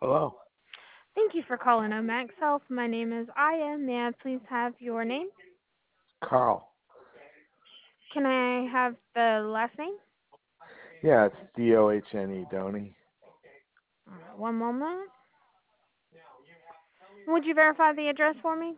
Hello, Thank you for calling Omax Health. My name is Aya. May I please have your name? Carl. Can I have the last name? Yeah, it's Dohne, Donny. All right, one moment. Would you verify the address for me?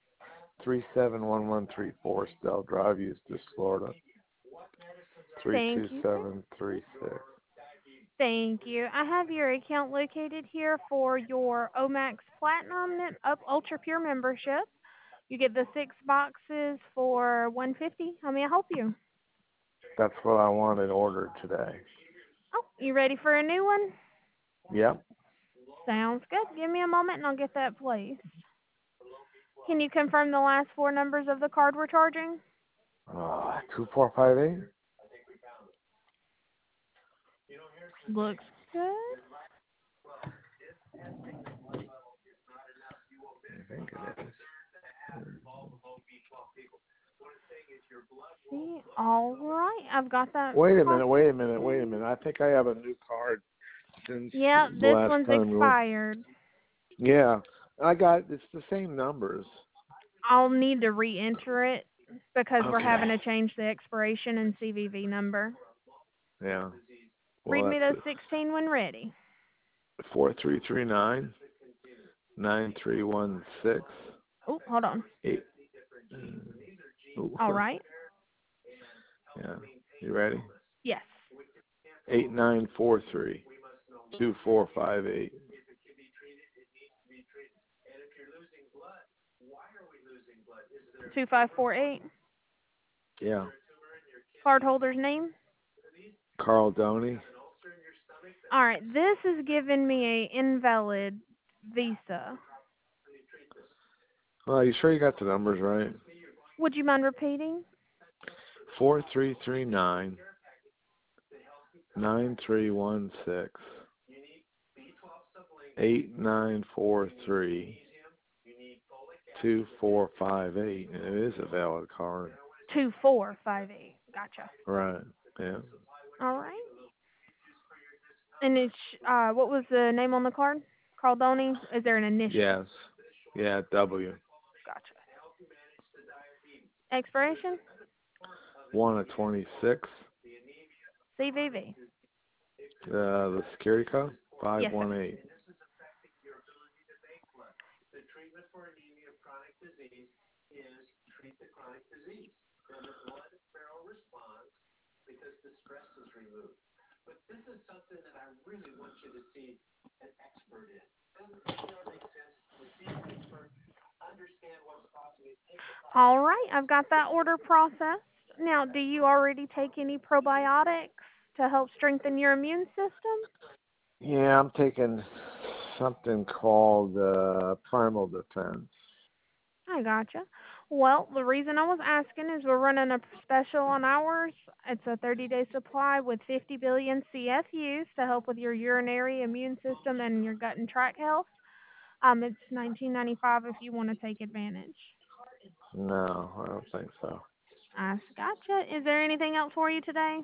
371134 Stell Drive, Eustis, Florida. Thank you, sir. 32736. Thank you. I have your account located here for your Omax Platinum Ultra Pure membership. You get the 6 boxes for 150. How may I help you? That's what I wanted ordered today. Oh, you ready for a new one? Yep. Sounds good. Give me a moment and I'll get that placed. Can you confirm the last four numbers of the card we're charging? 2458? Looks good. I think it is. See, all right. I've got that Wait a minute, process. wait a minute, wait a minute. I think I have a new card since Yeah, the this last one's time we went. expired. Yeah, it's the same numbers. I'll need to re-enter it because we're Okay. having to change the expiration and CVV number. Yeah. Well, Read me those that's 16 when ready. 4339 9316 Oh, hold on. 8. Ooh. All right. Yeah. You ready? Yes. 8943 2458. 2548. Yeah. Cardholder's name. Carl Doney. All right. This is giving me a invalid Visa. Well, you sure you got the numbers right? Would you mind repeating? 4339 9316 8943 2458. It is a valid card. 2458. Gotcha. Right. Yeah. All right. And it's what was the name on the card? Cardoni? Is there an initial? Yes. Yeah, W. Gotcha. Expiration? 1 of 26. CVV. The security code? Yes, sir. 518. All right. I've got that order processed. Now, do you already take any probiotics to help strengthen your immune system? Yeah, I'm taking something called Primal Defense. I gotcha. Well, the reason I was asking is we're running a special on ours. It's a 30-day supply with 50 billion CFUs to help with your urinary immune system and your gut and tract health. It's 19.95 if you want to take advantage. No, I don't think so. I gotcha. Is there anything else for you today?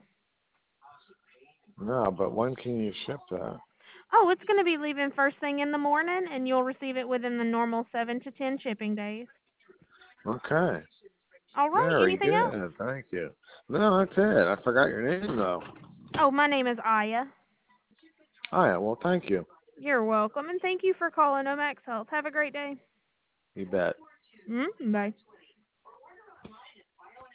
No, but when can you ship that? Oh, it's going to be leaving first thing in the morning, and you'll receive it within the normal 7 to 10 shipping days. Okay. All right. Very Anything else? good. Thank you. No, that's it. I forgot your name, though. Oh, my name is Aya. Oh, yeah. Well, thank you. You're welcome, and thank you for calling Omax Health. Have a great day. You bet. Bye.